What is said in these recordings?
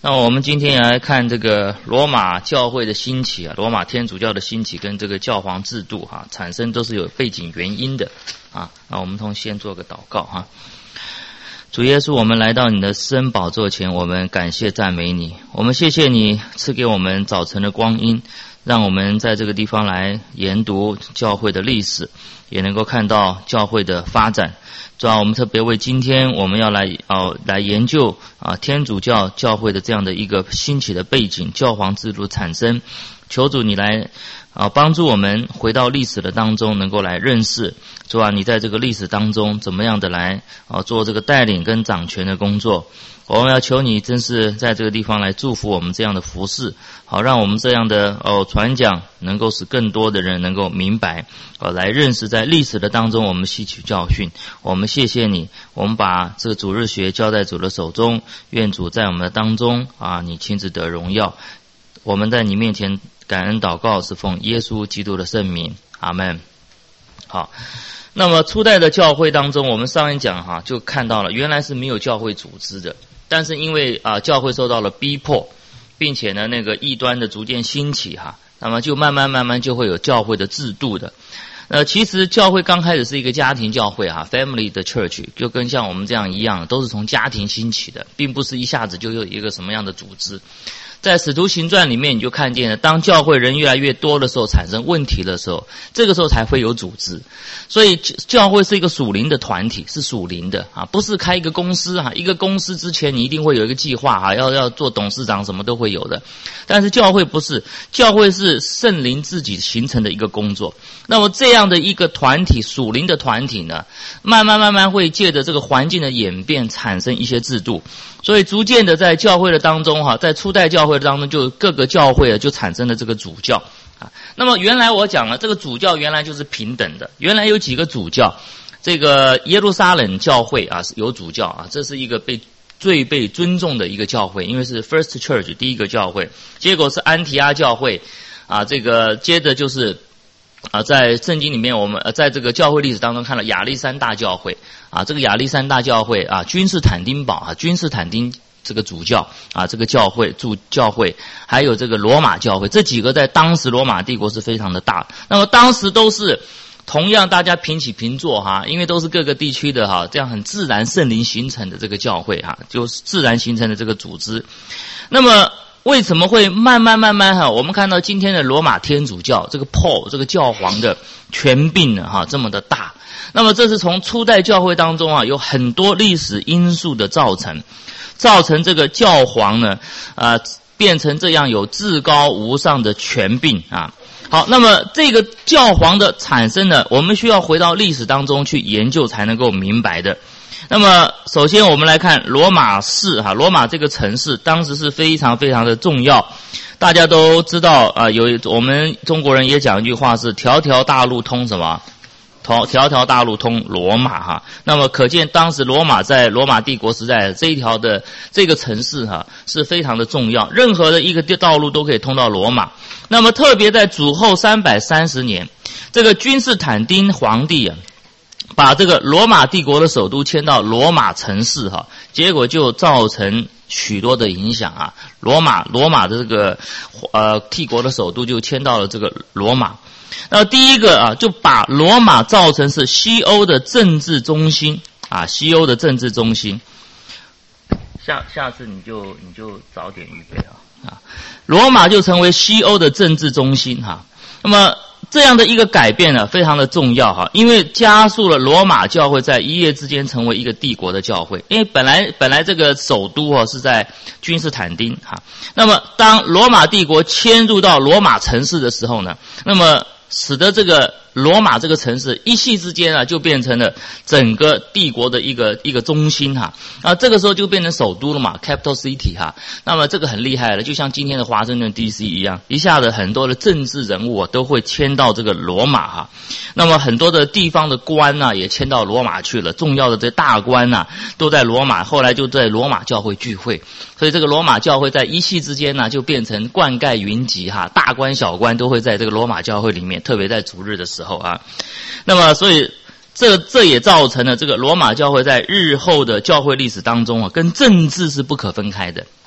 那我们今天也来看这个罗马教会的兴起啊，罗马天主教的兴起跟这个教皇制度产生都是有背景原因的啊。那我们先做个祷告哈。主耶稣，我们来到你的施恩宝座前，我们感谢赞美你，我们谢谢你赐给我们早晨的光阴，让我们在这个地方来研读教会的历史，也能够看到教会的发展。主要我们特别为今天我们要来研究天主教教会的这样的一个兴起的背景，教皇制度产生，求主你来帮助我们回到历史的当中，能够来认识主啊，你在这个历史当中怎么样的来做这个带领跟掌权的工作。我们要求你真是在这个地方来祝福我们这样的服事，好让我们这样的传讲能够使更多的人能够明白来认识在历史的当中我们吸取教训。我们谢谢你，我们把这个主日学交在主的手中，愿主在我们的当中你亲自得荣耀。我们在你面前感恩祷告，是奉耶稣基督的圣名，阿们。好，那么初代的教会当中，我们上一讲就看到了原来是没有教会组织的，但是因为教会受到了逼迫，并且呢那个异端的逐渐兴起那么就慢慢就会有教会的制度的。其实教会刚开始是一个家庭教会family 的 church， 就跟像我们这样一样，都是从家庭兴起的，并不是一下子就有一个什么样的组织。在使徒行传里面你就看见了，当教会人越来越多的时候，产生问题的时候，这个时候才会有组织。所以教会是一个属灵的团体，是属灵的不是开一个公司一个公司之前你一定会有一个计划要做董事长，什么都会有的。但是教会不是，教会是圣灵自己形成的一个工作。那么这样的一个团体，属灵的团体呢，慢慢会借着这个环境的演变产生一些制度。所以逐渐的在教会的当中在初代教会的当中，就各个教会就产生了这个主教那么原来我讲了，这个主教原来就是平等的，原来有几个主教。这个耶路撒冷教会有主教这是一个最被尊重的一个教会，因为是 First Church 第一个教会。结果是安提阿教会这个接着就是在圣经里面我们在这个教会历史当中看了亚历山大教会这个亚历山大教会君士坦丁堡君士坦丁这个主教这个教会主教会，还有这个罗马教会，这几个在当时罗马帝国是非常的大。那么当时都是同样大家平起平坐因为都是各个地区的这样很自然圣灵形成的这个教会就是自然形成的这个组织。那么为什么会慢慢我们看到今天的罗马天主教这个 Paul 这个教皇的权柄呢这么的大。那么这是从初代教会当中有很多历史因素的造成这个教皇呢变成这样有至高无上的权柄好，那么这个教皇的产生呢，我们需要回到历史当中去研究才能够明白的。那么首先我们来看罗马市罗马这个城市当时是非常非常的重要。大家都知道我们中国人也讲一句话是条条大路通什么？条条大路通罗马那么可见当时罗马在罗马帝国时代这一条的这个城市是非常的重要，任何的一个道路都可以通到罗马。那么特别在主后330年，这个君士坦丁皇帝把这个罗马帝国的首都迁到罗马城市结果就造成许多的影响罗马的这个帝国的首都就迁到了这个罗马。那第一个就把罗马造成是西欧的政治中心西欧的政治中心。下次你就早点预备罗马就成为西欧的政治中心那么这样的一个改变呢非常的重要因为加速了罗马教会在一夜之间成为一个帝国的教会。因为本来这个首都是在君士坦丁那么当罗马帝国迁入到罗马城市的时候呢，那么使得这个罗马这个城市一夕之间就变成了整个帝国的一个中心这个时候就变成首都了嘛 capital city 那么这个很厉害了，就像今天的华盛顿 DC 一样，一下子很多的政治人物都会迁到这个罗马那么很多的地方的官也迁到罗马去了，重要的这大官都在罗马，后来就在罗马教会聚会。所以这个罗马教会在一夕之间就变成灌溉云集大官小官都会在这个罗马教会里面，特别在主日的时候那么所以这也造成了这个罗马教会在日后的教会历史当中跟政治是不可分开的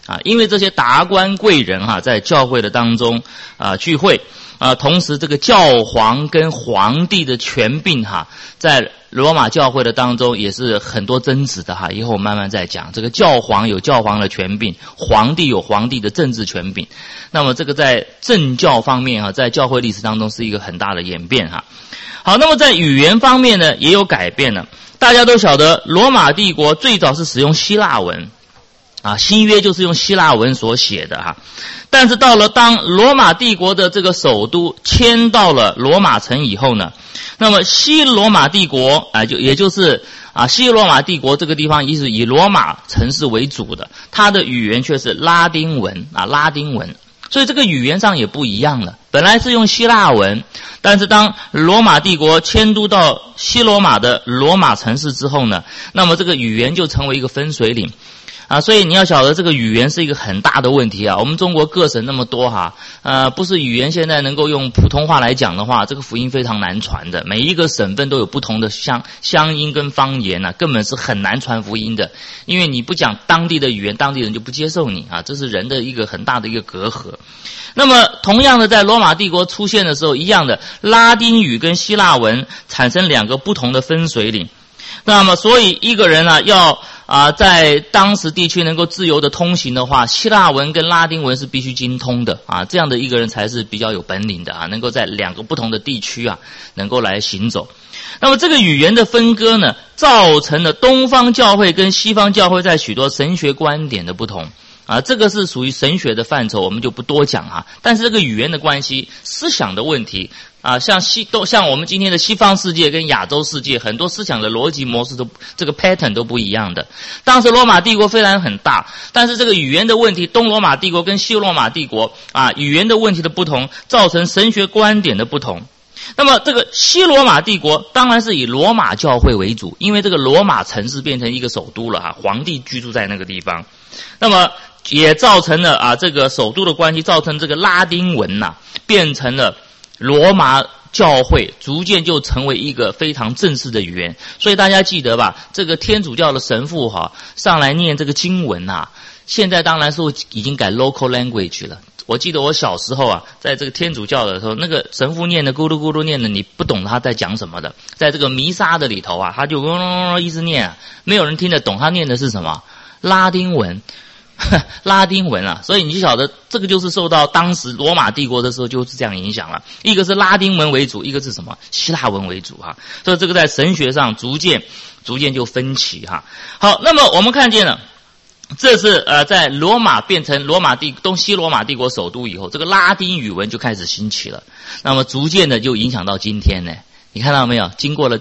啊，因为这些达官贵人哈，在教会的当中聚会同时这个教皇跟皇帝的权柄哈，在罗马教会的当中也是很多争执的哈，以后我慢慢再讲。这个教皇有教皇的权柄，皇帝有皇帝的政治权柄。那么这个在政教方面哈，在教会历史当中是一个很大的演变哈。好，那么在语言方面呢，也有改变了。大家都晓得，罗马帝国最早是使用希腊文。新约就是用希腊文所写的哈，但是到了当罗马帝国的这个首都迁到了罗马城以后呢，那么西罗马帝国也就是西罗马帝国这个地方是以罗马城市为主的，它的语言却是拉丁文拉丁文，所以这个语言上也不一样了。本来是用希腊文，但是当罗马帝国迁都到西罗马的罗马城市之后呢，那么这个语言就成为一个分水岭。所以你要晓得这个语言是一个很大的问题啊。我们中国各省那么多哈，不是语言现在能够用普通话来讲的话，这个福音非常难传的。每一个省份都有不同的乡音跟方言根本是很难传福音的。因为你不讲当地的语言，当地人就不接受你这是人的一个很大的一个隔阂。那么同样的，在罗马帝国出现的时候，一样的拉丁语跟希腊文产生两个不同的分水岭。那么所以一个人要在当时地区能够自由的通行的话，希腊文跟拉丁文是必须精通的这样的一个人才是比较有本领的能够在两个不同的地区能够来行走。那么这个语言的分割呢，造成了东方教会跟西方教会在许多神学观点的不同这个是属于神学的范畴，我们就不多讲但是这个语言的关系，思想的问题像我们今天的西方世界跟亚洲世界，很多思想的逻辑模式都这个 pattern 都不一样的。当时罗马帝国虽然很大，但是这个语言的问题，东罗马帝国跟西罗马帝国语言的问题的不同，造成神学观点的不同。那么这个西罗马帝国当然是以罗马教会为主，因为这个罗马城市变成一个首都了皇帝居住在那个地方。那么也造成了这个首都的关系，造成这个拉丁文变成了罗马教会逐渐就成为一个非常正式的语言。所以大家记得吧，这个天主教的神父上来念这个经文现在当然是已经改 local language 了。我记得我小时候在这个天主教的时候，那个神父念的咕噜咕噜念的，你不懂他在讲什么的。在这个弥撒的里头他就一直念没有人听得懂他念的是什么，拉丁文拉丁文所以你就晓得这个就是受到当时罗马帝国的时候就是这样影响了。一个是拉丁文为主，一个是什么希腊文为主所以这个在神学上逐渐就分歧好，那么我们看见了，这是在罗马变成东西罗马帝国首都以后，这个拉丁语文就开始兴起了。那么逐渐的就影响到今天呢，你看到没有？经过了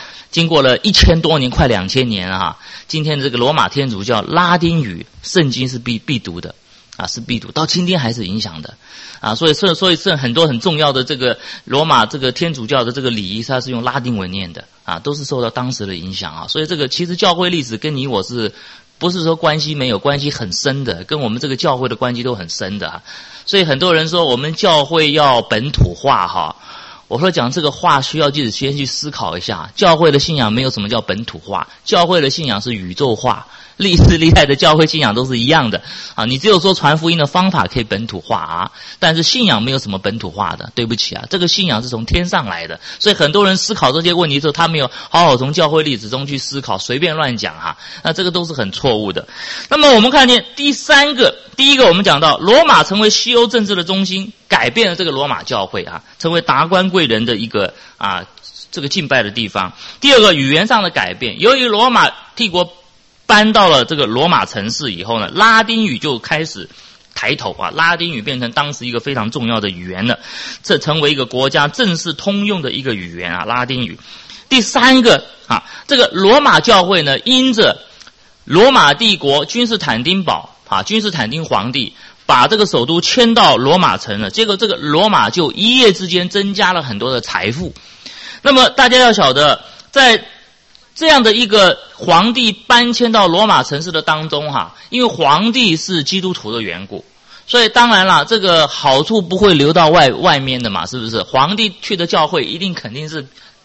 1000多年，快2000年今天的这个罗马天主教拉丁语圣经是必读的是必读，到今天还是影响的所以是很多很重要的这个罗马这个天主教的这个礼仪，它是用拉丁文念的都是受到当时的影响所以这个其实教会历史跟你我是不是说关系没有，关系很深的，跟我们这个教会的关系都很深的所以很多人说我们教会要本土化我说讲这个话需要自己先去思考一下，教会的信仰没有什么叫本土化，教会的信仰是宇宙化，历世历代的教会信仰都是一样的你只有说传福音的方法可以本土化但是信仰没有什么本土化的，对不起这个信仰是从天上来的。所以很多人思考这些问题的时候，他没有好好从教会历史中去思考，随便乱讲那这个都是很错误的。那么我们看见第一个我们讲到罗马成为西欧政治的中心，改变了这个罗马教会成为达官贵人的一个这个敬拜的地方。第二个，语言上的改变，由于罗马帝国搬到了这个罗马城市以后呢，拉丁语就开始抬头拉丁语变成当时一个非常重要的语言了，这成为一个国家正式通用的一个语言拉丁语。第三个这个罗马教会呢，因着罗马帝国君士坦丁堡君士坦丁皇帝把这个首都迁到罗马城了，结果这个罗马就一夜之间增加了很多的财富。那么大家要晓得，在这样的一个皇帝搬迁到罗马城市的当中因为皇帝是基督徒的缘故，所以当然了，这个好处不会流到外面的嘛，是不是？皇帝去的教会一定肯定是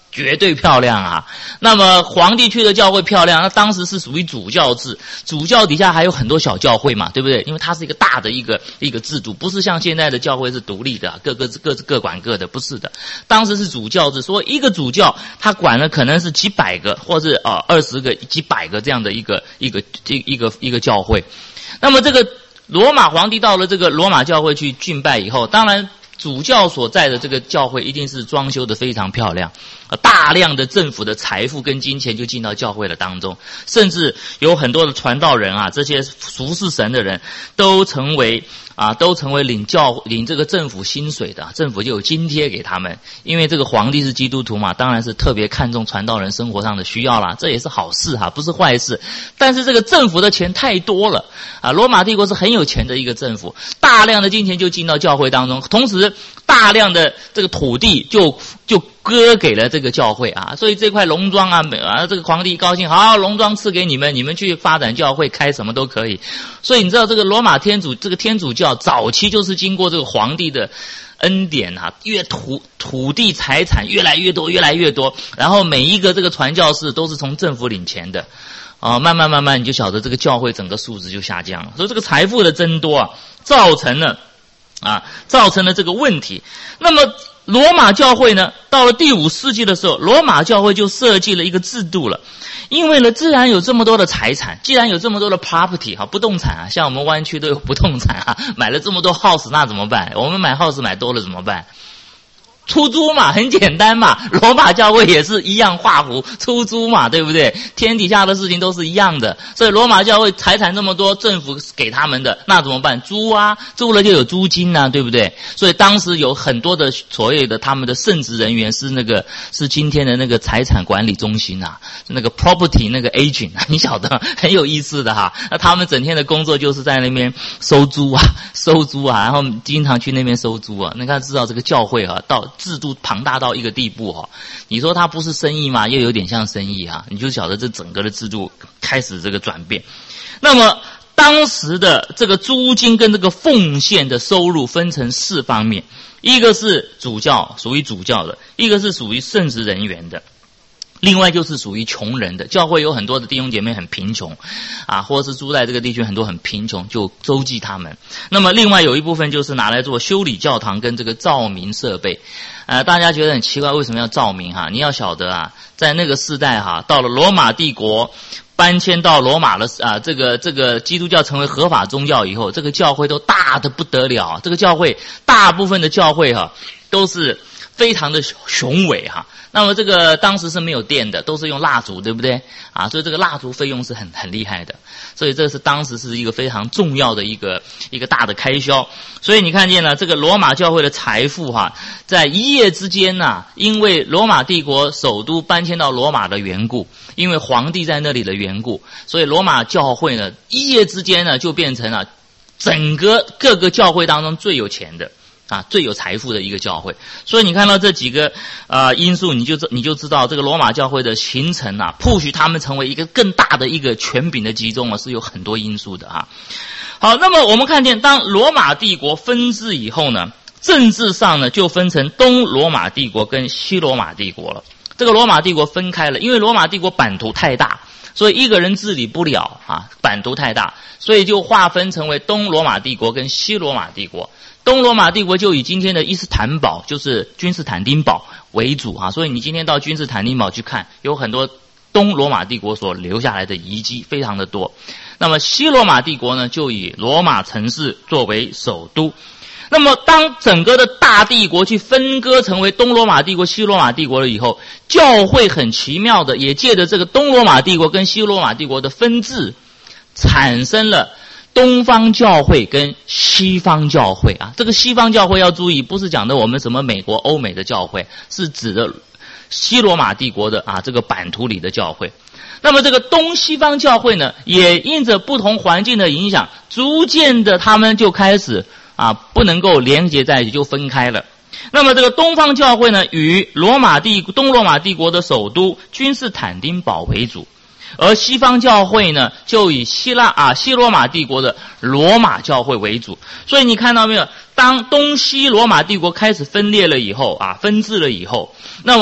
绝对漂亮啊。那么皇帝去的教会漂亮，那当时是属于主教制，主教底下还有很多小教会嘛，对不对？因为它是一个大的一个制度，不是像现在的教会是独立的，各管各的，不是的。当时是主教制，所以一个主教他管了可能是几百个，或是20个、几百个这样的一个教会。那么这个罗马皇帝到了这个罗马教会去敬拜以后，当然主教所在的这个教会一定是装修的非常漂亮，大量的政府的财富跟金钱就进到教会的当中，甚至有很多的传道人啊，这些服侍神的人都成为领这个政府薪水的，政府就有津贴给他们。因为这个皇帝是基督徒嘛，当然是特别看重传道人生活上的需要啦，这也是好事哈，不是坏事。但是这个政府的钱太多了啊，罗马帝国是很有钱的一个政府，大量的金钱就进到教会当中，同时大量的这个土地就割给了这个教会啊，所以这块农庄啊，这个皇帝高兴，好，农庄赐给你们，你们去发展教会，开什么都可以。所以你知道这个罗马天主教早期就是经过这个皇帝的恩典啊，土地财产越来越多，然后每一个这个传教士都是从政府领钱的。慢慢你就晓得这个教会整个素质就下降了，所以这个财富的增多啊，造成了这个问题。那么罗马教会呢，到了第5世纪的时候，罗马教会就设计了一个制度了。因为呢，既然有这么多的财产，既然有这么多的 property 不动产啊，像我们湾区都有不动产啊，买了这么多 house 那怎么办？我们买 house 买多了怎么办？出租嘛，很简单嘛，罗马教会也是一样画符出租嘛，对不对？天底下的事情都是一样的，所以罗马教会财产这么多，政府给他们的，那怎么办？租啊，租了就有租金啊，对不对？所以当时有很多的所谓的他们的圣职人员是今天的那个财产管理中心啊，那个 property 那个 agent 啊，你晓得很有意思的哈。那他们整天的工作就是在那边收租啊，然后经常去那边收租啊。你看知道这个教会啊，到制度庞大到一个地步哈，你说它不是生意吗？又有点像生意哈，你就晓得这整个的制度开始这个转变。那么当时的这个租金跟这个奉献的收入分成4方面，一个是主教，属于主教的，一个是属于圣职人员的，另外就是属于穷人的。教会有很多的弟兄姐妹很贫穷啊，或者是住在这个地区很多很贫穷，就周济他们。那么另外有一部分就是拿来做修理教堂跟这个照明设备。大家觉得很奇怪，为什么要照明哈？你要晓得啊，在那个时代哈，到了罗马帝国搬迁到罗马的这个基督教成为合法宗教以后，这个教会都大得不得了。这个教会大部分的教会哈都是非常的雄伟哈。那么这个当时是没有电的，都是用蜡烛，对不对啊？所以这个蜡烛费用是很厉害的，所以这是当时是一个非常重要的一个大的开销。所以你看见了这个罗马教会的财富哈，在一夜之间呐，因为罗马帝国首都搬迁到罗马的缘故，因为皇帝在那里的缘故，所以罗马教会呢一夜之间呢就变成了整个各个教会当中最有钱的最有财富的一个教会。所以你看到这几个因素，你就知道这个罗马教会的形成push他们成为一个更大的一个权柄的集中是有很多因素的哈。好，那么我们看见当罗马帝国分治以后呢，政治上呢就分成东罗马帝国跟西罗马帝国了。这个罗马帝国分开了，因为罗马帝国版图太大，所以一个人治理不了版图太大，所以就划分成为东罗马帝国跟西罗马帝国。东罗马帝国就以今天的伊斯坦堡，就是君士坦丁堡为主所以你今天到君士坦丁堡去看，有很多东罗马帝国所留下来的遗迹非常的多。那么西罗马帝国呢，就以罗马城市作为首都。那么当整个的大帝国去分割成为东罗马帝国、西罗马帝国了以后，教会很奇妙的也借着这个东罗马帝国跟西罗马帝国的分治，产生了东方教会跟西方教会这个西方教会要注意，不是讲的我们什么美国欧美的教会，是指的西罗马帝国的这个版图里的教会。那么这个东西方教会呢，也因着不同环境的影响，逐渐的他们就开始不能够连结在一起，就分开了。那么这个东方教会呢，以东罗马帝国的首都君士坦丁堡为主，而西方教会呢，就以西罗马帝国的罗马教会为主。所以你看到没有，当东西罗马帝国开始分裂了以后分治了以后，那么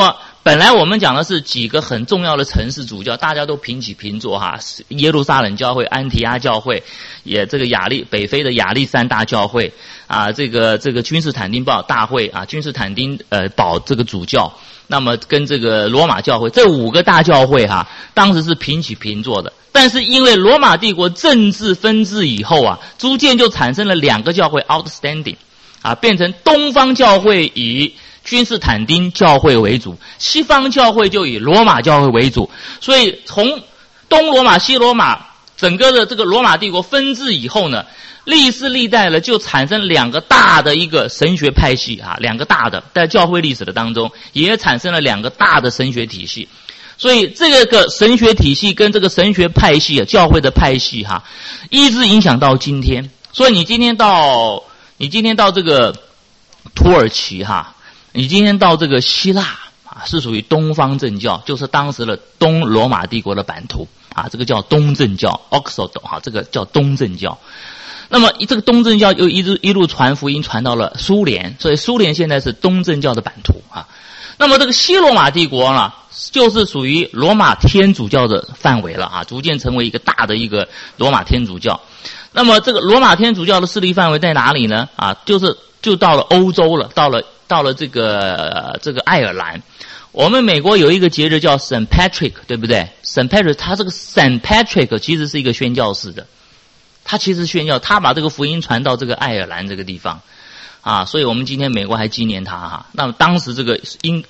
本来我们讲的是几个很重要的城市主教，大家都平起平坐哈，耶路撒冷教会、安提阿教会，也这个北非的亚历山大教会啊，这个君士坦丁堡大会啊，君士坦丁堡这个主教，那么跟这个罗马教会这5个大教会哈，当时是平起平坐的。但是因为罗马帝国政治分治以后啊，逐渐就产生了2个教会 outstanding 啊，变成东方教会以君士坦丁教会为主，西方教会就以罗马教会为主。所以从东罗马、西罗马整个的这个罗马帝国分治以后呢，历世历代呢就产生2个大的一个神学派系啊，2个大的在教会历史的当中也产生了2个大的神学体系。所以这个神学体系跟这个神学派系啊，教会的派系哈，一直影响到今天。所以你今天到这个土耳其哈，你今天到这个希腊啊，是属于东方正教，就是当时的东罗马帝国的版图啊，这个叫东正教 Orthodox 哈，这个叫东正教。那么这个东正教又一路传福音传到了苏联，所以苏联现在是东正教的版图啊。那么这个西罗马帝国呢，就是属于罗马天主教的范围了啊，逐渐成为一个大的一个罗马天主教。那么这个罗马天主教的势力范围在哪里呢？啊，就到了欧洲了，到了这个爱尔兰。我们美国有一个节日叫 St. Patrick， 对不对？ St. Patrick， 他这个 St. Patrick 其实是一个宣教士的，他其实宣教，他把这个福音传到这个爱尔兰这个地方。啊，所以我们今天美国还纪念他哈。那么当时这些英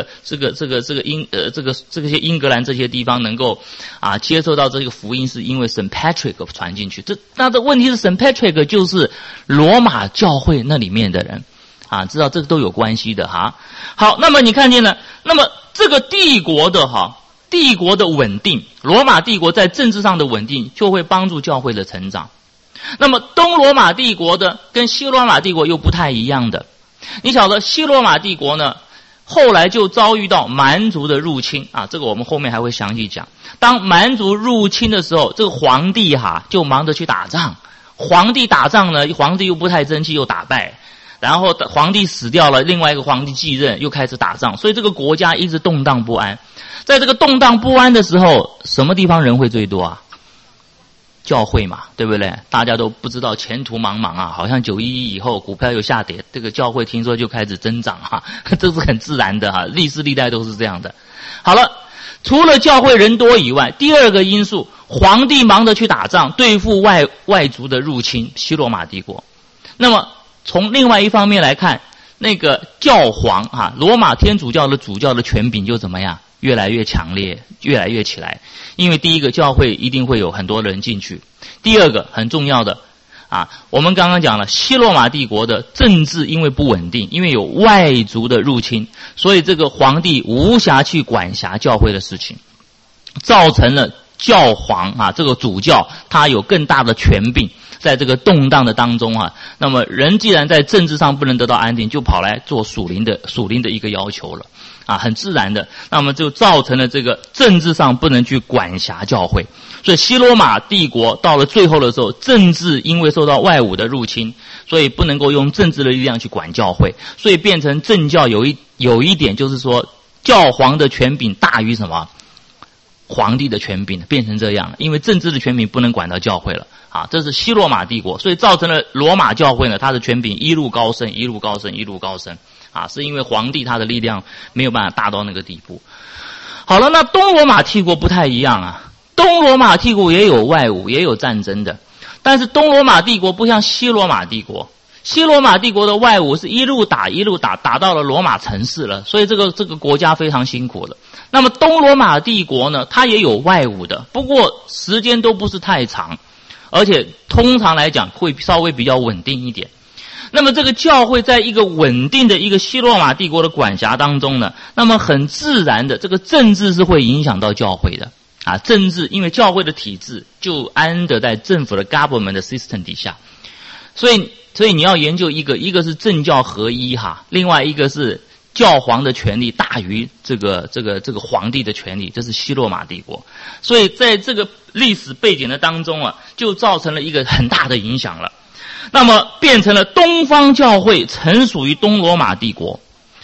格兰这些地方能够啊接受到这个福音，是因为 St. Patrick 传进去。那这问题是 St. Patrick 就是罗马教会那里面的人啊，知道这个都有关系的哈。好，那么你看见了，那么这个帝国的稳定，罗马帝国在政治上的稳定，就会帮助教会的成长。那么东罗马帝国的跟西罗马帝国又不太一样的，你晓得西罗马帝国呢，后来就遭遇到蛮族的入侵啊，这个我们后面还会详细讲。当蛮族入侵的时候，这个皇帝就忙着去打仗，皇帝打仗呢，皇帝又不太争气，又打败，然后皇帝死掉了，另外一个皇帝继任，又开始打仗，所以这个国家一直动荡不安。在这个动荡不安的时候，什么地方人会最多啊？教会嘛，对不对？大家都不知道前途茫茫啊，好像911以后股票又下跌，这个教会听说就开始增长哈，这是很自然的哈，历世历代都是这样的。好了，除了教会人多以外，第二个因素，皇帝忙着去打仗，对付外族的入侵，西罗马帝国。那么从另外一方面来看，那个教皇啊，罗马天主教的主教的权柄就怎么样？越来越强烈，越来越起来。因为第一个，教会一定会有很多人进去；第二个，很重要的啊，我们刚刚讲了，西罗马帝国的政治因为不稳定，因为有外族的入侵，所以这个皇帝无暇去管辖教会的事情，造成了教皇啊这个主教他有更大的权柄。在这个动荡的当中啊，那么人既然在政治上不能得到安定，就跑来做属灵的一个要求了啊，很自然的，那么就造成了这个政治上不能去管辖教会。所以西罗马帝国到了最后的时候，政治因为受到外侮的入侵，所以不能够用政治的力量去管教会，所以变成政教有一点就是说，教皇的权柄大于什么？皇帝的权柄，变成这样，因为政治的权柄不能管到教会了啊，这是西罗马帝国，所以造成了罗马教会呢，它的权柄一路高升啊，是因为皇帝他的力量没有办法大到那个地步。好了，那东罗马帝国不太一样啊，东罗马帝国也有外侮，也有战争的，但是东罗马帝国不像西罗马帝国，西罗马帝国的外侮是一路打到了罗马城市了，所以这个国家非常辛苦了。那么东罗马帝国呢，它也有外侮的，不过时间都不是太长，而且通常来讲会稍微比较稳定一点。那么这个教会在一个稳定的一个西罗马帝国的管辖当中呢，那么很自然的这个政治是会影响到教会的啊，政治因为教会的体制就安得在政府的 government 的 system 底下，所以你要研究一个是政教合一哈，另外一个是教皇的权力大于这个皇帝的权力，这是西罗马帝国。所以在这个历史背景的当中啊，就造成了一个很大的影响了。那么变成了东方教会曾属于东罗马帝国，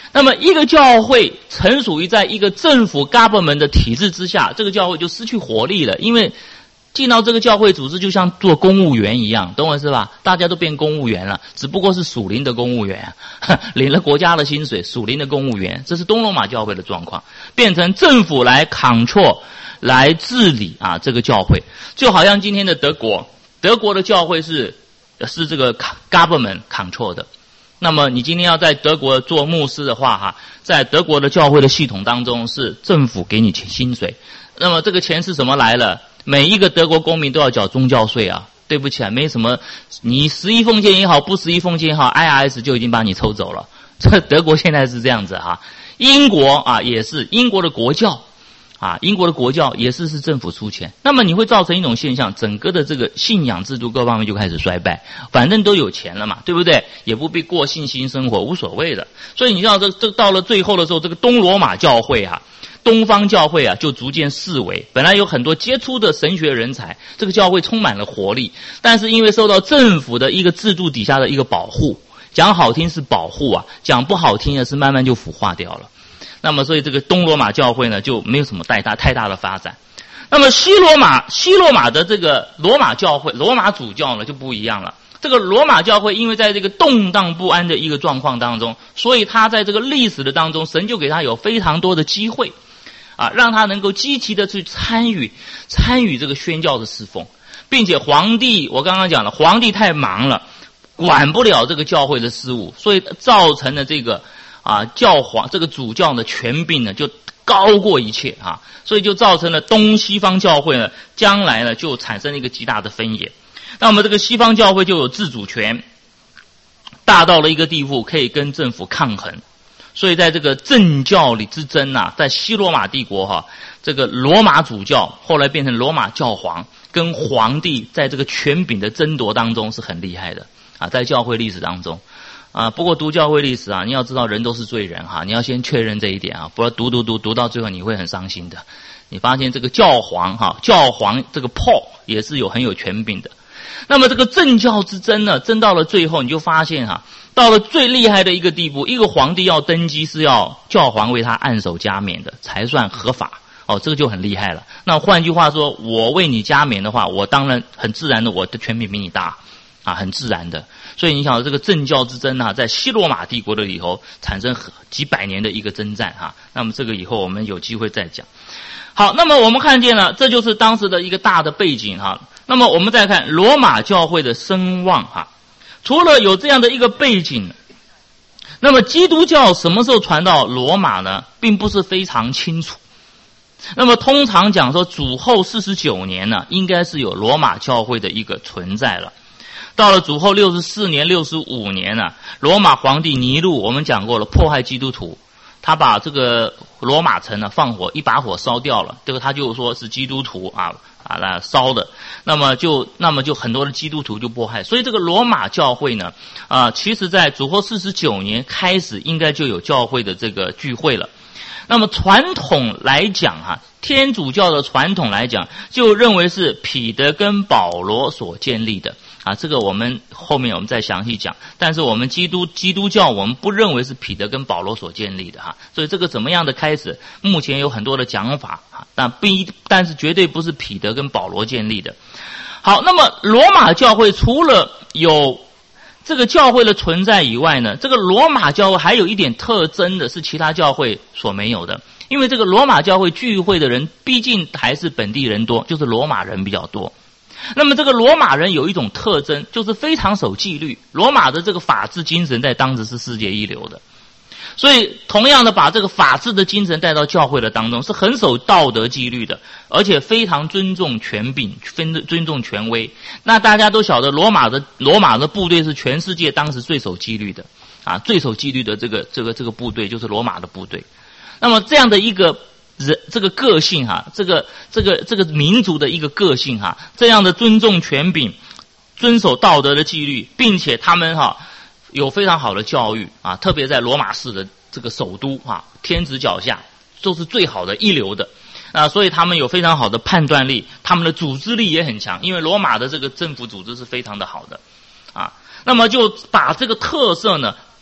那么一个教会曾属于在一个政府 government 的体制之下，这个教会就失去活力了，因为进到这个教会组织就像做公务员一样，懂我是吧？大家都变公务员了，只不过是属灵的公务员，领了国家的薪水，属灵的公务员，这是东罗马教会的状况，变成政府来 control 来治理啊这个教会，就好像今天的德国的教会是这个 government control 的。那么你今天要在德国做牧师的话哈，在德国的教会的系统当中是政府给你薪水，那么这个钱是什么来了？每一个德国公民都要缴宗教税啊，对不起啊，没什么，你11奉献也好，不11奉献也好 ，IRS 就已经把你抽走了。这德国现在是这样子哈，英国啊也是，英国的国教也是政府出钱，那么你会造成一种现象，整个的这个信仰制度各方面就开始衰败，反正都有钱了嘛，对不对？也不必过信心生活，无所谓的。所以你知道这到了最后的时候，这个东罗马教会啊，东方教会啊，就逐渐式微。本来有很多杰出的神学人才，这个教会充满了活力，但是因为受到政府的一个制度底下的一个保护，讲好听是保护啊，讲不好听的是慢慢就腐化掉了。那么所以这个东罗马教会呢就没有什么太大的发展。那么西罗马的这个罗马教会，罗马主教呢就不一样了。这个罗马教会因为在这个动荡不安的一个状况当中，所以他在这个历史的当中，神就给他有非常多的机会啊，让他能够积极的去参与这个宣教的侍奉，并且皇帝，我刚刚讲了，皇帝太忙了，管不了这个教会的事务，所以造成了这个教皇这个主教的权柄呢就高过一切啊，所以就造成了东西方教会呢将来呢就产生了一个极大的分野。那么这个西方教会就有自主权，大到了一个地步可以跟政府抗衡。所以在这个政教里之争啊，在西罗马帝国这个罗马主教后来变成罗马教皇，跟皇帝在这个权柄的争夺当中是很厉害的啊，在教会历史当中不过读教会历史你要知道人都是罪人你要先确认这一点不然读到最后你会很伤心的。你发现这个教皇这个 Paul 也是很有权柄的。那么这个政教之争呢，争到了最后，你就发现到了最厉害的一个地步，一个皇帝要登基是要教皇为他按手加冕的才算合法这个就很厉害了。那换句话说，我为你加冕的话，我当然很自然的我的权柄比你大很自然的。所以你想这个政教之争在西罗马帝国的里头产生几百年的一个征战那么这个以后我们有机会再讲。好，那么我们看见了，这就是当时的一个大的背景那么我们再看罗马教会的声望除了有这样的一个背景，那么基督教什么时候传到罗马呢，并不是非常清楚。那么通常讲说主后49年呢，应该是有罗马教会的一个存在了。到了主后64年65年罗马皇帝尼禄，我们讲过了，迫害基督徒，他把这个罗马城放火，一把火烧掉了，这个他就说是基督徒来烧的，那么就很多的基督徒就迫害，所以这个罗马教会呢其实在主后49年开始应该就有教会的这个聚会了。那么传统来讲天主教的传统来讲就认为是彼得跟保罗所建立的这个我们后面我们再详细讲。但是我们基督教我们不认为是彼得跟保罗所建立的所以这个怎么样的开始，目前有很多的讲法但是绝对不是彼得跟保罗建立的。好，那么罗马教会除了有这个教会的存在以外呢，这个罗马教会还有一点特征的是其他教会所没有的。因为这个罗马教会聚会的人毕竟还是本地人多，就是罗马人比较多。那么这个罗马人有一种特征，就是非常守纪律，罗马的这个法治精神在当时是世界一流的。所以同样的把这个法治的精神带到教会的当中，是很守道德纪律的，而且非常尊重权柄，尊重权威。那大家都晓得罗马的部队是全世界当时最守纪律的最守纪律的这个部队就是罗马的部队。那么这样的一个这个个性这个民族的一个个性这样的尊重权柄，遵守道德的纪律，并且他们有非常好的教育特别在罗马市的这个首都天子脚下都是最好的一流的所以他们有非常好的判断力，他们的组织力也很强，因为罗马的这个政府组织是非常的好的那么就把这个特色呢带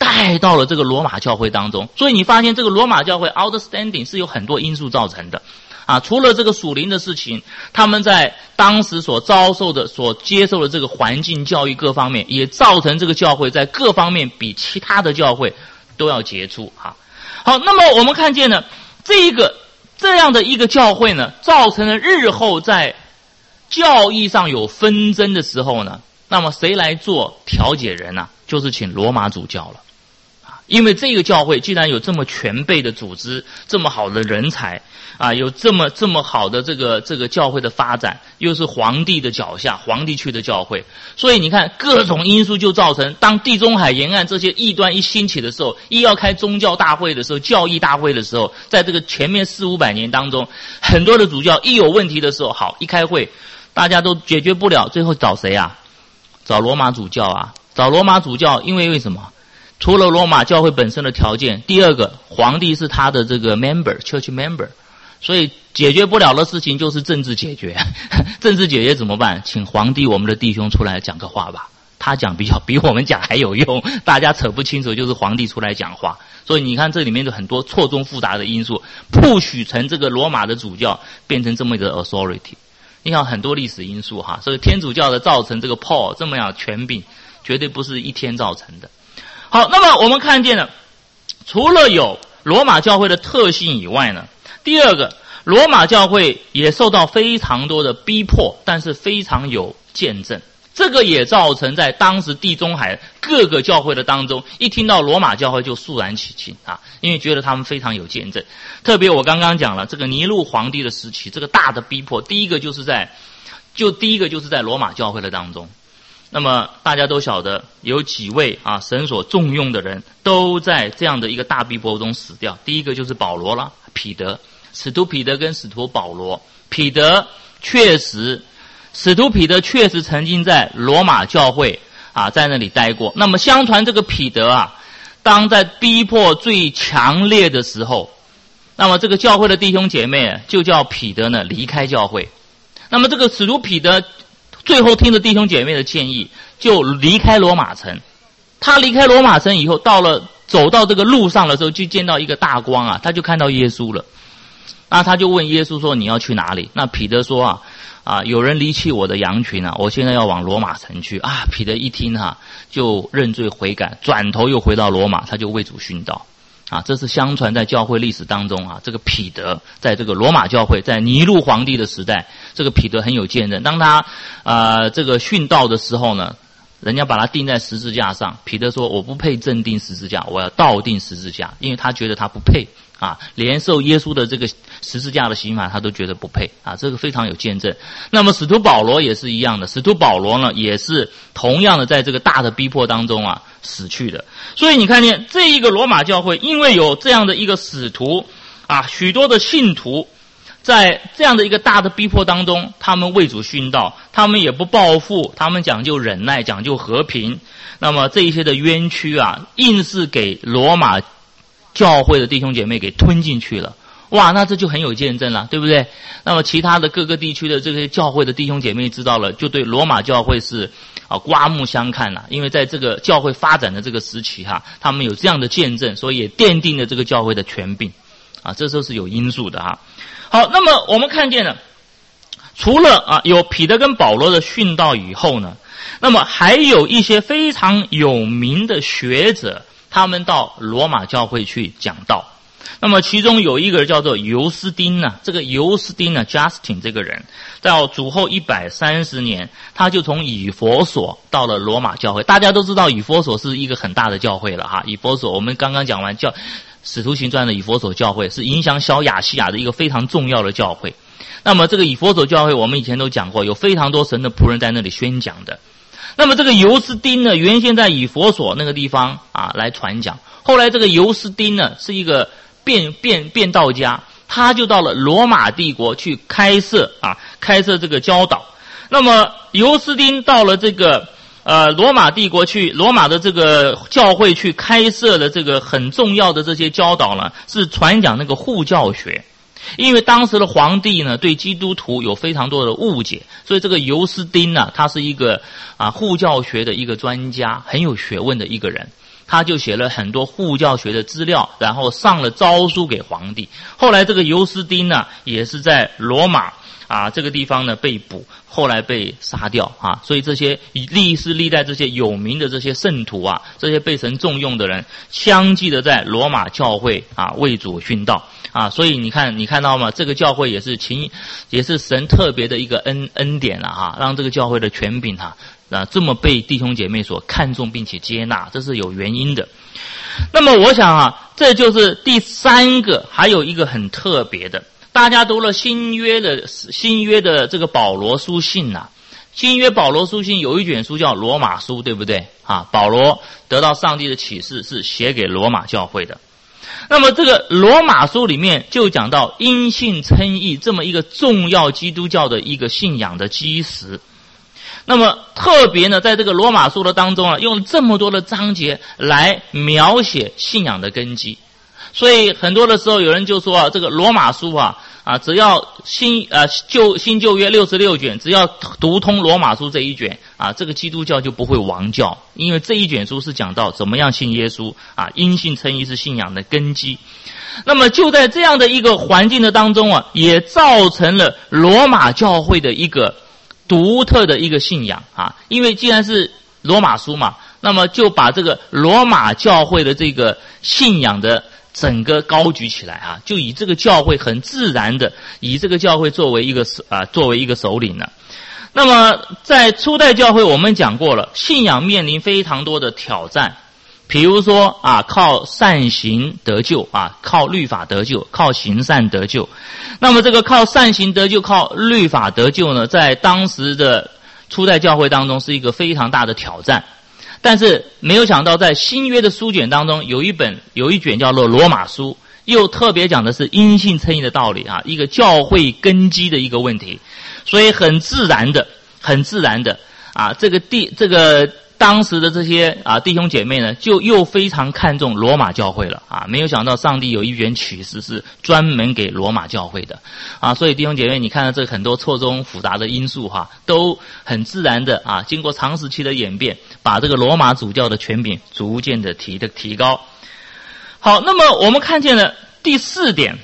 带到了这个罗马教会当中。所以你发现这个罗马教会 outstanding 是有很多因素造成的啊，除了这个属灵的事情，他们在当时所遭受的、所接受的这个环境、教育各方面，也造成这个教会在各方面比其他的教会都要杰出哈。好，那么我们看见呢，这样的一个教会呢，造成了日后在教义上有纷争的时候呢，那么谁来做调解人呢？就是请罗马主教了。因为这个教会既然有这么全备的组织，这么好的人才啊，有这么好的这个教会的发展，又是皇帝的脚下，皇帝去的教会，所以你看各种因素就造成，当地中海沿岸这些异端一兴起的时候，一要开宗教大会的时候，教义大会的时候，在这个前面400-500年当中，很多的主教一有问题的时候，好一开会，大家都解决不了，最后找谁啊？找罗马主教啊！找罗马主教，因为什么？除了罗马教会本身的条件，第二个，皇帝是他的这个 church member， 所以解决不了的事情就是政治解决。政治解决怎么办？请皇帝我们的弟兄出来讲个话吧，他讲比我们讲还有用，大家扯不清楚就是皇帝出来讲话。所以你看这里面有很多错综复杂的因素，push成这个罗马的主教变成这么一个 authority。你看很多历史因素哈，所以天主教的造成这个 Paul 这么样权柄，绝对不是一天造成的。好，那么我们看见了，除了有罗马教会的特性以外呢，第二个，罗马教会也受到非常多的逼迫，但是非常有见证。这个也造成在当时地中海各个教会的当中，一听到罗马教会就肃然起敬啊，因为觉得他们非常有见证。特别我刚刚讲了，这个尼禄皇帝的时期，这个大的逼迫，第一个就是在罗马教会的当中。那么大家都晓得，有几位啊神所重用的人都在这样的一个大逼迫中死掉。第一个就是保罗了，彼得，使徒彼得跟使徒保罗。使徒彼得确实曾经在罗马教会啊在那里待过。那么相传这个彼得啊，当在逼迫最强烈的时候，那么这个教会的弟兄姐妹就叫彼得呢离开教会。那么这个使徒彼得最后听着弟兄姐妹的建议，就离开罗马城。他离开罗马城以后，走到这个路上的时候，就见到一个大光啊，他就看到耶稣了。那他就问耶稣说：“你要去哪里？”那彼得说：“有人离弃我的羊群啊，我现在要往罗马城去。”彼得一听就认罪悔改，转头又回到罗马，他就为主殉道。这是相传在教会历史当中这个彼得在这个罗马教会，在尼禄皇帝的时代，这个彼得很有见证。当他这个殉道的时候呢，人家把他钉在十字架上，彼得说：“我不配正钉十字架，我要倒钉十字架。”因为他觉得他不配连受耶稣的这个十字架的刑罚他都觉得不配这个非常有见证。那么使徒保罗也是一样的，使徒保罗呢也是同样的在这个大的逼迫当中死去的。所以你看见这一个罗马教会，因为有这样的一个使徒许多的信徒在这样的一个大的逼迫当中，他们为主殉道，他们也不报复，他们讲究忍耐，讲究和平。那么这一些的冤屈硬是给罗马教会的弟兄姐妹给吞进去了。哇，那这就很有见证了，对不对？那么其他的各个地区的这些教会的弟兄姐妹知道了，就对罗马教会是刮目相看了。因为在这个教会发展的这个时期他们有这样的见证，所以也奠定了这个教会的权柄这都是有因素的好，那么我们看见了，除了有彼得跟保罗的殉道以后呢，那么还有一些非常有名的学者，他们到罗马教会去讲道。那么其中有一个叫做尤斯丁这个尤斯丁Justin 这个人，在主后130年，他就从以弗所到了罗马教会。大家都知道以弗所是一个很大的教会了以弗所我们刚刚讲完使徒行传的以弗所教会是影响小亚细亚的一个非常重要的教会。那么这个以弗所教会我们以前都讲过，有非常多神的仆人在那里宣讲的。那么这个尤斯丁呢，原先在以弗所那个地方来传讲，后来这个尤斯丁呢是一个变道家，他就到了罗马帝国去开设这个教导。那么尤斯丁到了这个罗马帝国去，罗马的这个教会去开设的这个很重要的这些教导呢，是传讲那个护教学。因为当时的皇帝呢对基督徒有非常多的误解，所以这个尤斯丁他是一个护教学的一个专家，很有学问的一个人。 他就写了很多护教学的资料，然后上了诏书给皇帝。后来这个尤斯丁呢，也是在罗马这个地方呢被捕，后来被杀掉所以这些历世历代这些有名的这些圣徒这些被神重用的人，相继的在罗马教会为主殉道所以你看到吗？这个教会也是神特别的一个恩典让这个教会的权柄这么被弟兄姐妹所看重并且接纳，这是有原因的。那么我想这就是第三个，还有一个很特别的。大家读了新约的这个保罗书信新约保罗书信有一卷书叫罗马书，对不对保罗得到上帝的启示，是写给罗马教会的。那么这个罗马书里面就讲到因信称义这么一个重要基督教的一个信仰的基石。那么特别呢，在这个罗马书的当中用这么多的章节来描写信仰的根基。所以很多的时候有人就说这个罗马书只要新旧约66卷，只要读通罗马书这一卷这个基督教就不会亡教，因为这一卷书是讲到怎么样信耶稣因信称义是信仰的根基。那么就在这样的一个环境的当中也造成了罗马教会的一个独特的一个信仰因为既然是罗马书嘛，那么就把这个罗马教会的这个信仰的整个高举起来就以这个教会很自然的以这个教会作为一个首领了。那么在初代教会我们讲过了，信仰面临非常多的挑战，比如说靠善行得救靠律法得救，靠行善得救。那么这个靠善行得救，靠律法得救呢，在当时的初代教会当中是一个非常大的挑战。但是没有想到在新约的书卷当中有一卷叫做罗马书，又特别讲的是因信称义的道理一个教会根基的一个问题。所以很自然的这个当时的这些弟兄姐妹呢，就又非常看重罗马教会了没有想到上帝有一卷启示是专门给罗马教会的所以弟兄姐妹，你看到这很多错综复杂的因素都很自然的经过长时期的演变，把这个罗马主教的权柄逐渐的提高。好，那么我们看见了第四点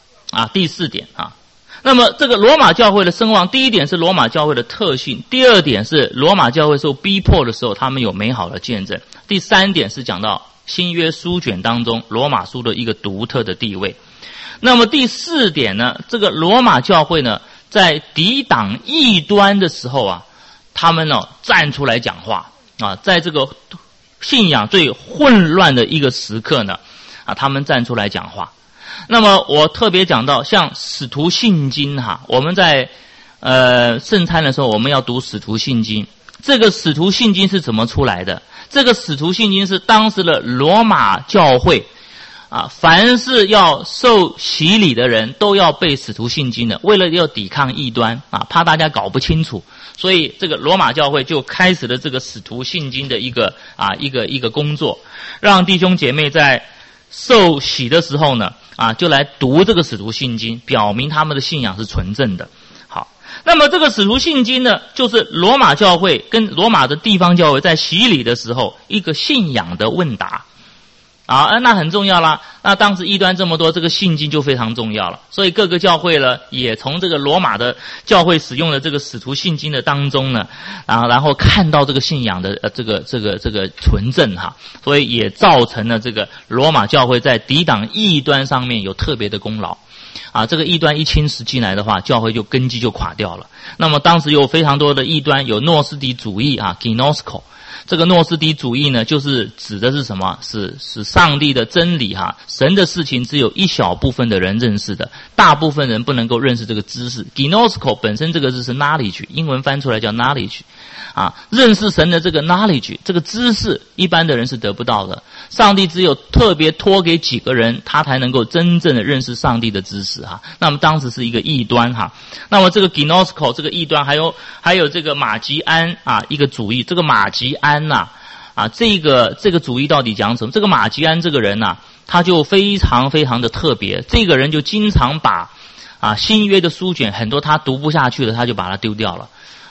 那么这个罗马教会的声望，第一点是罗马教会的特性，第二点是罗马教会受逼迫的时候他们有美好的见证，第三点是讲到新约书卷当中罗马书的一个独特的地位。那么第四点呢，这个罗马教会呢在抵挡异端的时候他们站出来讲话在这个信仰最混乱的一个时刻呢他们站出来讲话。那么我特别讲到像使徒信经我们在圣餐的时候我们要读使徒信经。这个使徒信经是怎么出来的？这个使徒信经是当时的罗马教会凡是要受洗礼的人都要背使徒信经的，为了要抵抗异端怕大家搞不清楚，所以这个罗马教会就开始了这个使徒信经的一个工作，让弟兄姐妹在受洗的时候呢就来读这个使徒信经，表明他们的信仰是纯正的。好，那么这个使徒信经呢，就是罗马教会跟罗马的地方教会在洗礼的时候一个信仰的问答那很重要啦。那当时异端这么多，这个信经就非常重要了。所以各个教会呢，也从这个罗马的教会使用的这个使徒信经的当中呢，然后看到这个信仰的这个纯正所以也造成了这个罗马教会在抵挡异端上面有特别的功劳这个异端一侵蚀进来的话，教会就根基就垮掉了。那么当时有非常多的异端，有诺斯底主义Gnosko。这个诺斯底主义呢，就是指的是什么？是上帝的真理神的事情只有一小部分的人认识的，大部分人不能够认识这个知识。Gnosko 本身这个字是 knowledge， 英文翻出来叫 knowledge认识神的这个 knowledge， 这个知识一般的人是得不到的，上帝只有特别托给几个人，他才能够真正的认识上帝的知识那么当时是一个异端那么这个 Gnosko 这个异端，还有这个马吉安一个主义。这个马吉安这个主义到底讲什么？这个马吉安这个人他就非常非常的特别。这个人就经常把新约的书卷很多他读不下去了，他就把它丢掉了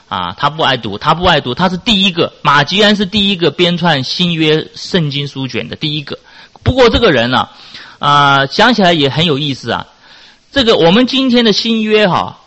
啊，他不爱读，他是第一个，马吉安是第一个编撰新约圣经书卷的第一个。不过这个人呢，想起来也很有意思啊。这个我们今天的新约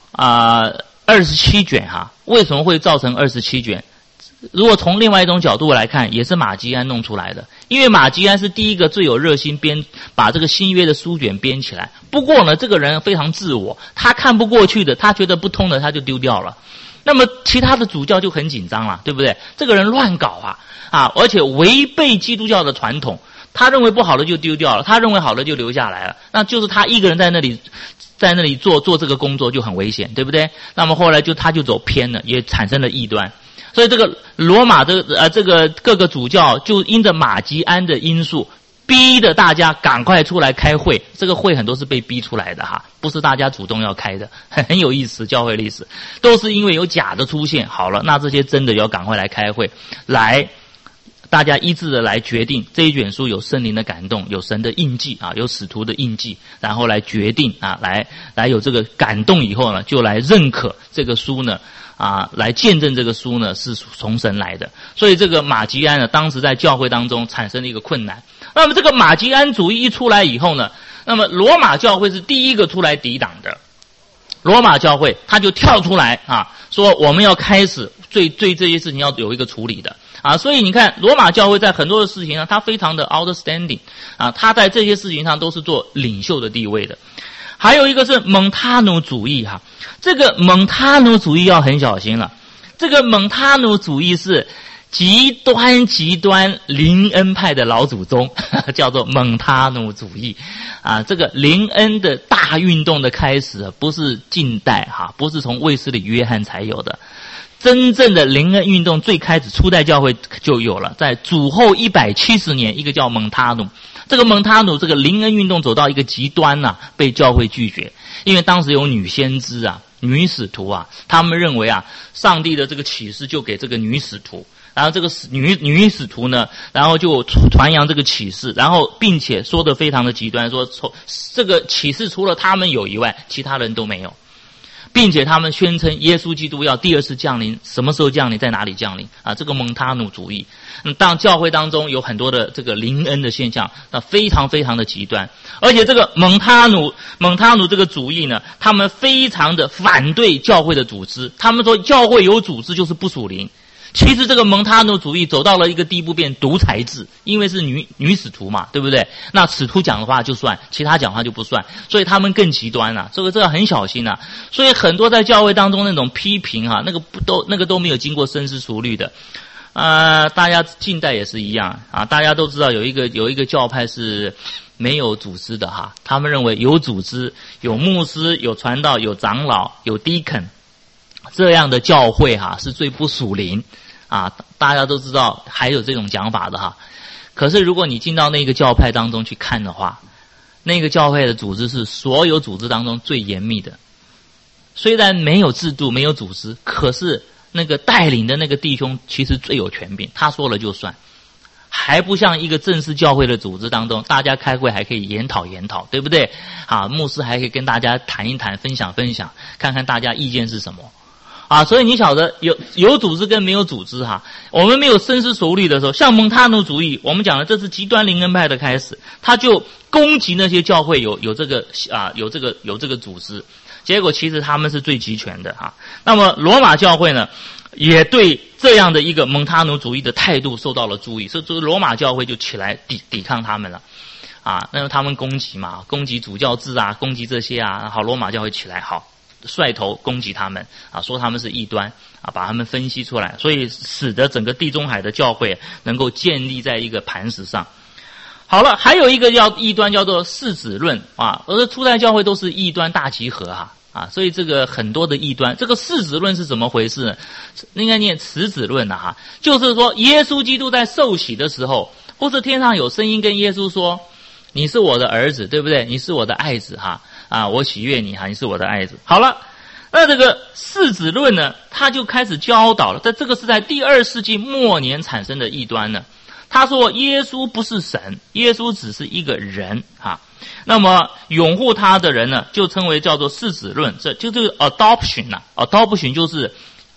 27卷为什么会造成27卷？如果从另外一种角度来看，也是马基安弄出来的。因为马基安是第一个最有热心把这个新约的书卷编起来。不过呢，这个人非常自我，他看不过去的，他觉得不通的，他就丢掉了。那么其他的主教就很紧张了，对不对？这个人乱搞而且违背基督教的传统。他认为不好的就丢掉了，他认为好的就留下来了。那就是他一个人在那里做这个工作就很危险，对不对？那么后来他就走偏了，也产生了异端。所以这个罗马这个各个主教就因着马吉安的因素，逼得大家赶快出来开会。这个会很多是被逼出来的不是大家主动要开的，很有意思。教会历史都是因为有假的出现，好了，那这些真的要赶快来开会，来大家一致的来决定这一卷书有圣灵的感动，有神的印记有使徒的印记，然后来决定来有这个感动以后呢，就来认可这个书呢来见证这个书呢是从神来的。所以这个马基安呢，当时在教会当中产生了一个困难。那么这个马基安主义一出来以后呢，那么罗马教会是第一个出来抵挡的。罗马教会他就跳出来说我们要开始对这些事情要有一个处理的所以你看罗马教会在很多的事情上，他非常的 outstanding他在这些事情上都是做领袖的地位的。还有一个是蒙塔努主义这个蒙塔努主义要很小心了。这个蒙塔努主义是极端林恩派的老祖宗，叫做蒙塔努主义这个林恩的大运动的开始不是近代不是从卫斯理约翰才有的。真正的林恩运动最开始初代教会就有了，在主后170年，一个叫蒙塔努。这个蒙塔努这个林恩运动走到一个极端被教会拒绝。因为当时有女先知女使徒他们认为上帝的这个启示就给这个女使徒，然后这个女使徒呢，然后就传扬这个启示，然后并且说得非常的极端，说这个启示除了他们有以外，其他人都没有。并且他们宣称耶稣基督要第二次降临，什么时候降临，在哪里降临这个蒙塔努主义。当教会当中有很多的这个林恩的现象，那非常非常的极端。而且这个蒙塔努这个主义呢，他们非常的反对教会的组织，他们说教会有组织就是不属灵。其实这个蒙塔努主义走到了一个地步，变独裁制，因为是女使徒嘛，对不对？那使徒讲的话就算，其他讲话就不算，所以他们更极端这个很小心所以很多在教会当中那种批评那个都没有经过深思熟虑的。大家近代也是一样大家都知道有一个教派是没有组织的他们认为有组织，有牧师，有传道，有长老，有deacon，这样的教会是最不属灵大家都知道还有这种讲法的可是如果你进到那个教派当中去看的话，那个教会的组织是所有组织当中最严密的。虽然没有制度，没有组织，可是那个带领的那个弟兄其实最有权柄，他说了就算。还不像一个正式教会的组织当中，大家开会还可以研讨，对不对牧师还可以跟大家谈一谈，分享，看看大家意见是什么所以你晓得有组织跟没有组织我们没有深思熟虑的时候，像蒙塔努主义，我们讲的这是极端林恩派的开始，他就攻击那些教会有这个组织，结果其实他们是最集权的那么罗马教会呢，也对这样的一个蒙塔努主义的态度受到了注意，所以罗马教会就起来抵抗他们了那么他们攻击主教制攻击这些好，罗马教会起来率头攻击他们说他们是异端把他们分析出来，所以使得整个地中海的教会能够建立在一个磐石上。好了，还有一个异端叫做世子论而初代教会都是异端大集合所以这个很多的异端。这个世子论是怎么回事呢？应该念慈子论就是说耶稣基督在受洗的时候，不是天上有声音跟耶稣说你是我的儿子，对不对？你是我的爱子我喜悦你你是我的爱子。好了，那这个世子论呢，他就开始教导了，这个是在第2世纪末年产生的异端呢。他说耶稣不是神，耶稣只是一个人那么拥护他的人呢，就称为叫做世子论，这就是 adoption adoption 就是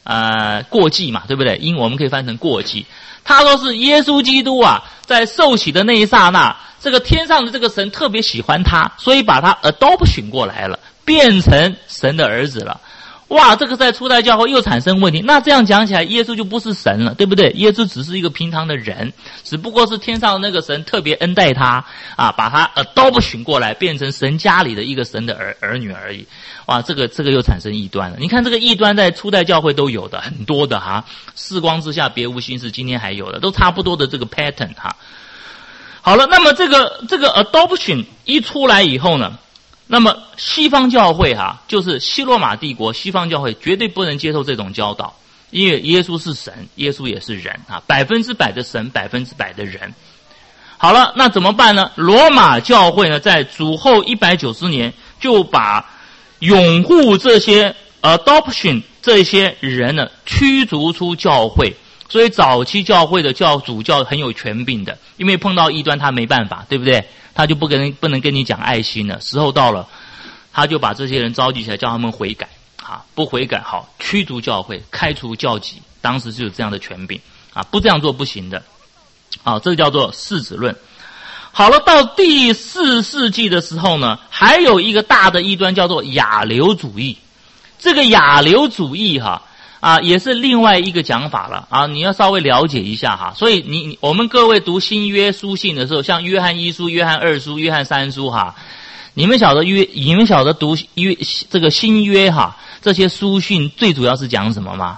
过继嘛，对不对？因我们可以翻成过继。他说是耶稣基督啊，在受洗的那一刹那，这个天上的这个神特别喜欢他，所以把他 adoption 过来了，变成神的儿子了。哇，这个在初代教会又产生问题。那这样讲起来，耶稣就不是神了，对不对？耶稣只是一个平常的人，只不过是天上的那个神特别恩待他啊，把他 adoption 过来，变成神家里的一个神的儿女而已。哇，这个又产生异端了。你看这个异端在初代教会都有的，很多的哈。世光之下别无新事，今天还有的，都差不多的这个 pattern 哈。好了，那么这个 adoption 一出来以后呢，那么西方教会就是西罗马帝国西方教会绝对不能接受这种教导，因为耶稣是神，耶稣也是人啊，100%的神，100%的人。好了，那怎么办呢？罗马教会呢，在主后190年就把拥护这些 adoption 这些人呢驱逐出教会。所以早期教会的主教很有权柄的，因为碰到异端他没办法，对不对？他就不能跟你讲爱心了，时候到了，他就把这些人召集起来，叫他们悔改啊，不悔改好，驱逐教会，开除教籍，当时就有这样的权柄啊，不这样做不行的。好，这个叫做世子论。好了，到第4世纪的时候呢，还有一个大的异端叫做亚流主义。这个亚流主义也是另外一个讲法了啊，你要稍微了解一下哈。所以我们各位读新约书信的时候，像约翰1书、约翰2书、约翰3书你们晓得读这个新约这些书信最主要是讲什么吗？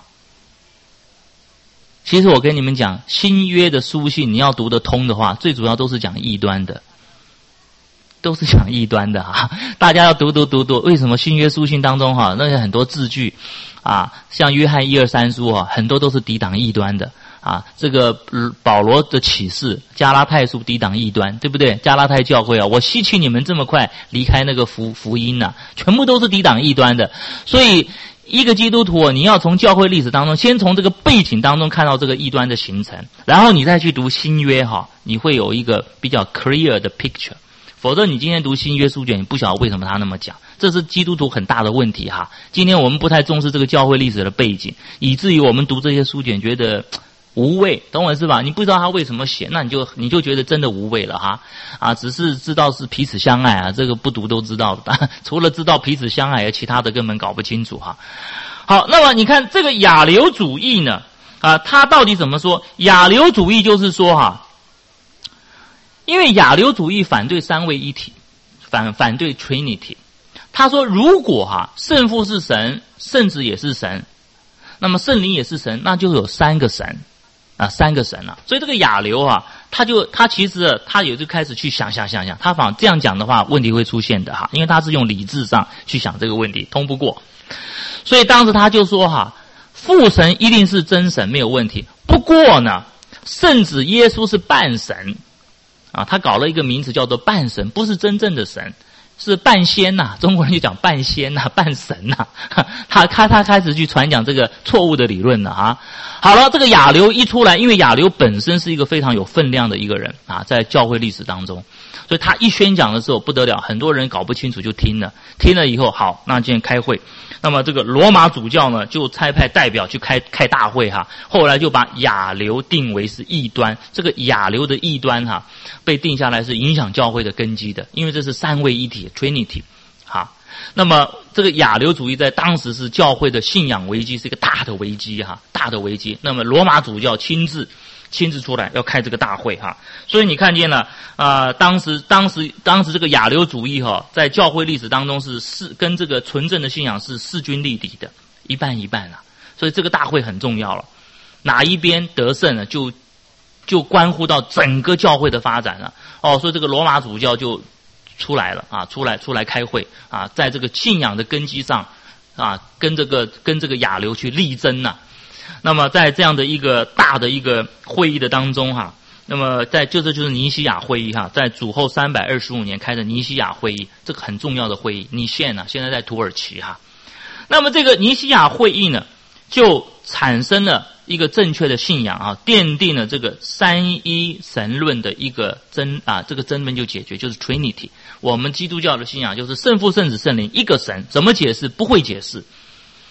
其实我跟你们讲，新约的书信你要读得通的话，最主要都是讲异端的。都是讲异端的大家要读。为什么新约书信当中那些很多字句像约翰1、2、3书很多都是抵挡异端的这个保罗的启示，加拉太书抵挡异端，对不对？加拉太教会我希奇你们这么快离开那个福音全部都是抵挡异端的。所以一个基督徒你要从教会历史当中，先从这个背景当中看到这个异端的形成，然后你再去读新约你会有一个比较 clear 的 picture。否则你今天读新约书卷，你不晓得为什么他那么讲，这是基督徒很大的问题今天我们不太重视这个教会历史的背景，以至于我们读这些书卷觉得无味，懂我是吧？你不知道他为什么写，那你就觉得真的无味了只是知道是彼此相爱这个不读都知道的，除了知道彼此相爱，其他的根本搞不清楚好，那么你看这个亚流主义呢他到底怎么说？亚流主义就是说因为亚流主义反对三位一体，反对 Trinity。他说如果圣父是神，圣子也是神，那么圣灵也是神，那就有3个神3个神了。所以这个亚流他其实他也就开始去想，他反这样讲的话问题会出现的因为他是用理智上去想这个问题，通不过。所以当时他就说父神一定是真神没有问题，不过呢圣子耶稣是半神他搞了一个名词叫做半神，不是真正的神，是半仙中国人就讲半仙半神他开始去传讲这个错误的理论了好了，这个亚流一出来，因为亚流本身是一个非常有分量的一个人在教会历史当中，所以他一宣讲的时候不得了，很多人搞不清楚就听了以后，好，那今天开会，那么这个罗马主教呢就差派代表去开大会后来就把亚流定为是异端。这个亚流的异端被定下来是影响教会的根基的，因为这是三位一体 Trinity 那么这个亚流主义在当时是教会的信仰危机，是一个大的危机大的危机。那么罗马主教亲自出来要开这个大会所以你看见了当时这个亚流主义在教会历史当中是跟这个纯正的信仰是势均力敌的，一半一半所以这个大会很重要了，哪一边得胜了就关乎到整个教会的发展了所以这个罗马主教就出来了出来开会在这个信仰的根基上跟这个亚流去力争那么在这样的一个大的一个会议的当中那么这就是尼西亚会议在主后325年开的尼西亚会议，这个很重要的会议，尼现现在在土耳其那么这个尼西亚会议呢就产生了一个正确的信仰奠定了这个三一神论的一个这个争论就解决，就是 Trinity。 我们基督教的信仰就是圣父圣子圣灵一个神，怎么解释不会解释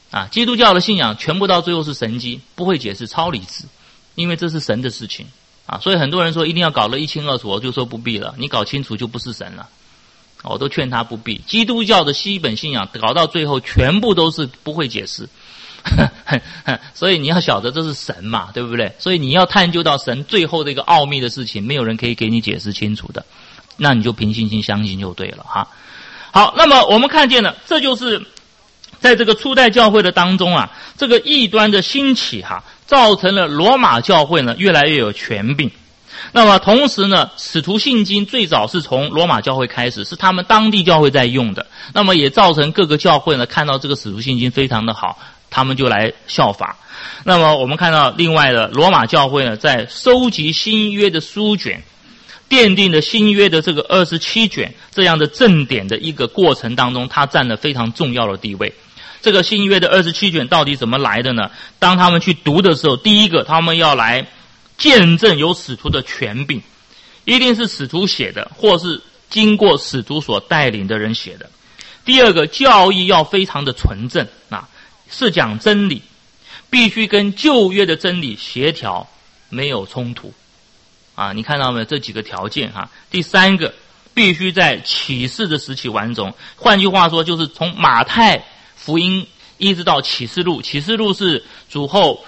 基督教的信仰全部到最后是神机，不会解释，超理智，因为这是神的事情所以很多人说一定要搞得一清二楚，我就说不必了，你搞清楚就不是神了，我都劝他不必。基督教的基本信仰搞到最后全部都是不会解释所以你要晓得这是神嘛，对不对？所以你要探究到神最后的一个奥秘的事情，没有人可以给你解释清楚的，那你就凭信心相信就对了哈。好，那么我们看见了，这就是在这个初代教会的当中这个异端的兴起造成了罗马教会呢越来越有权柄。那么同时呢，使徒信经最早是从罗马教会开始，是他们当地教会在用的，那么也造成各个教会呢看到这个使徒信经非常的好，他们就来效法。那么我们看到另外的罗马教会呢，在收集新约的书卷，奠定的新约的这个27卷这样的正典的一个过程当中，它占了非常重要的地位。这个新约的27卷到底怎么来的呢？当他们去读的时候，第一个他们要来见证有使徒的权柄，一定是使徒写的，或是经过使徒所带领的人写的。第二个，教义要非常的纯正是讲真理，必须跟旧约的真理协调，没有冲突你看到没有这几个条件第三个，必须在启示的时期完成，换句话说就是从马太福音一直到启示录，启示录是主后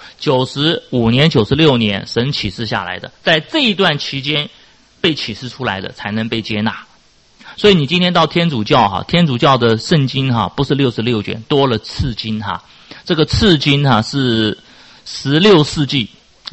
95年96年神启示下来的，在这一段期间被启示出来的才能被接纳。所以你今天到天主教天主教的圣经不是66卷，多了次经这个次经是16世纪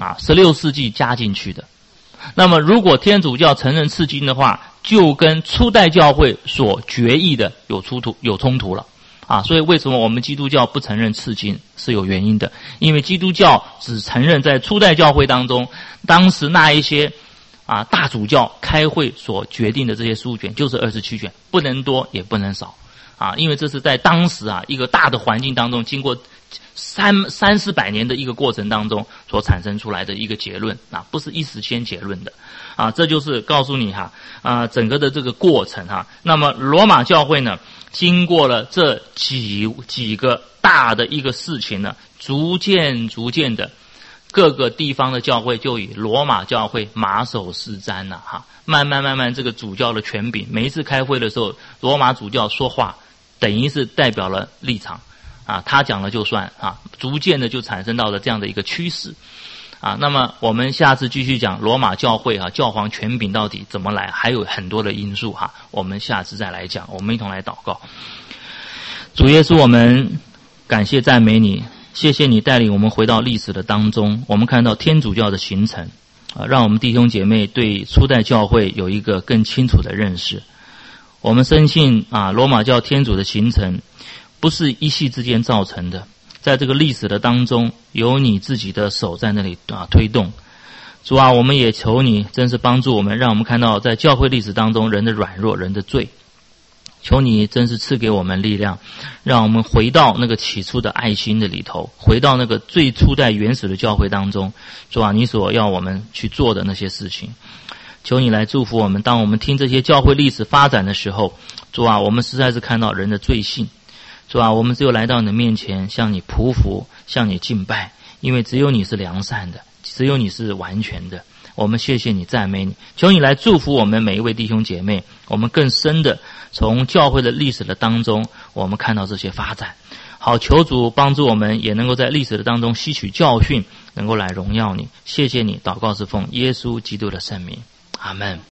16世纪加进去的。那么如果天主教承认次经的话，就跟初代教会所决议的有冲突了所以为什么我们基督教不承认次经是有原因的，因为基督教只承认在初代教会当中，当时那一些大主教开会所决定的这些书卷就是27卷，不能多也不能少因为这是在当时一个大的环境当中，经过300-400年的一个过程当中所产生出来的一个结论不是一时间结论的这就是告诉你整个的这个过程那么罗马教会呢，经过了这几个大的一个事情呢，逐渐的各个地方的教会就以罗马教会马首是瞻慢慢这个主教的权柄，每一次开会的时候，罗马主教说话等于是代表了立场他讲了就算逐渐的就产生到了这样的一个趋势那么我们下次继续讲罗马教会教皇权柄到底怎么来，还有很多的因素我们下次再来讲。我们一同来祷告。主耶稣，我们感谢赞美你，谢谢你带领我们回到历史的当中，我们看到天主教的形成让我们弟兄姐妹对初代教会有一个更清楚的认识。我们深信罗马教天主的形成不是一夕之间造成的，在这个历史的当中有你自己的手在那里推动。主我们也求你真是帮助我们，让我们看到在教会历史当中人的软弱，人的罪，求你真是赐给我们力量，让我们回到那个起初的爱心的里头，回到那个最初代原始的教会当中。主你所要我们去做的那些事情，求你来祝福我们。当我们听这些教会历史发展的时候，主我们实在是看到人的罪性。主我们只有来到你的面前，向你匍匐，向你敬拜，因为只有你是良善的，只有你是完全的。我们谢谢你，赞美你，求你来祝福我们每一位弟兄姐妹。我们更深的从教会的历史的当中，我们看到这些发展。好，求主帮助我们，也能够在历史的当中吸取教训，能够来荣耀你。谢谢你，祷告是奉耶稣基督的圣名，阿们。